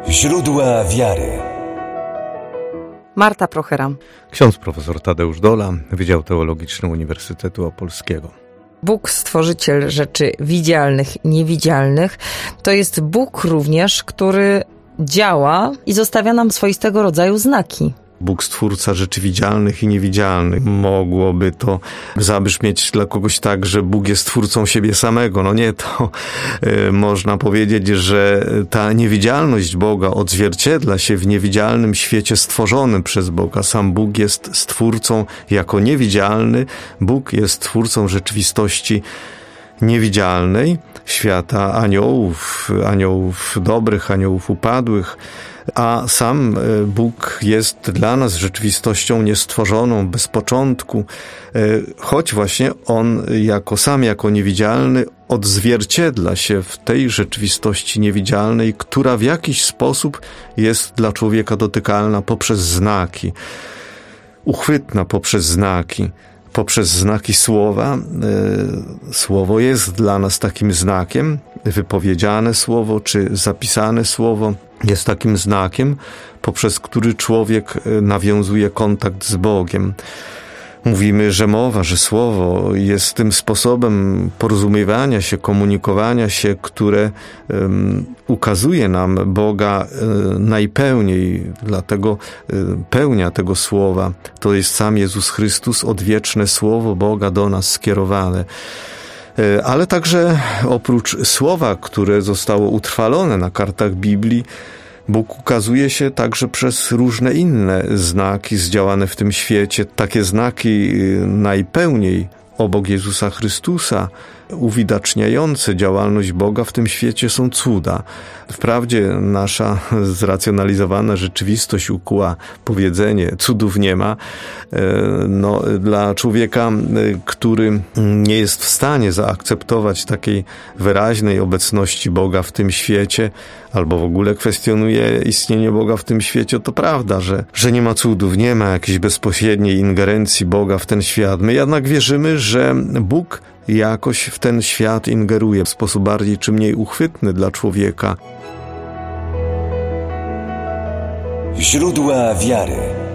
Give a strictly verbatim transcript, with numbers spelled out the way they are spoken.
Źródła wiary. Marta Prochera. Ksiądz profesor Tadeusz Dola, Wydział Teologiczny Uniwersytetu Opolskiego. Bóg, stworzyciel rzeczy widzialnych i niewidzialnych, to jest Bóg również, który działa i zostawia nam swoistego rodzaju znaki. Bóg stwórca rzeczy widzialnych i niewidzialnych. Mogłoby to zabrzmieć dla kogoś tak, że Bóg jest twórcą siebie samego. No nie, to y, można powiedzieć, że ta niewidzialność Boga odzwierciedla się w niewidzialnym świecie stworzonym przez Boga. Sam Bóg jest stwórcą jako niewidzialny. Bóg jest twórcą rzeczywistości niewidzialnej, świata aniołów, aniołów dobrych, aniołów upadłych, a sam Bóg jest dla nas rzeczywistością niestworzoną, bez początku, choć właśnie On jako sam, jako niewidzialny odzwierciedla się w tej rzeczywistości niewidzialnej, która w jakiś sposób jest dla człowieka dotykalna poprzez znaki, uchwytna poprzez znaki. Poprzez znaki słowa. Słowo jest dla nas takim znakiem, wypowiedziane słowo czy zapisane słowo jest takim znakiem, poprzez który człowiek nawiązuje kontakt z Bogiem. Mówimy, że mowa, że słowo jest tym sposobem porozumiewania się, komunikowania się, które um, ukazuje nam Boga um, najpełniej, dlatego um, pełnia tego słowa to jest sam Jezus Chrystus, odwieczne słowo Boga do nas skierowane. Ale także oprócz słowa, które zostało utrwalone na kartach Biblii, Bóg ukazuje się także przez różne inne znaki zdziałane w tym świecie. Takie znaki najpełniej obok Jezusa Chrystusa, uwidaczniające działalność Boga w tym świecie są cuda. Wprawdzie nasza zracjonalizowana rzeczywistość ukuła powiedzenie cudów nie ma. No, dla człowieka, który nie jest w stanie zaakceptować takiej wyraźnej obecności Boga w tym świecie, albo w ogóle kwestionuje istnienie Boga w tym świecie, to prawda, że, że nie ma cudów, nie ma jakiejś bezpośredniej ingerencji Boga w ten świat. My jednak wierzymy, że Bóg jakoś w ten świat ingeruje w sposób bardziej czy mniej uchwytny dla człowieka. Źródła wiary.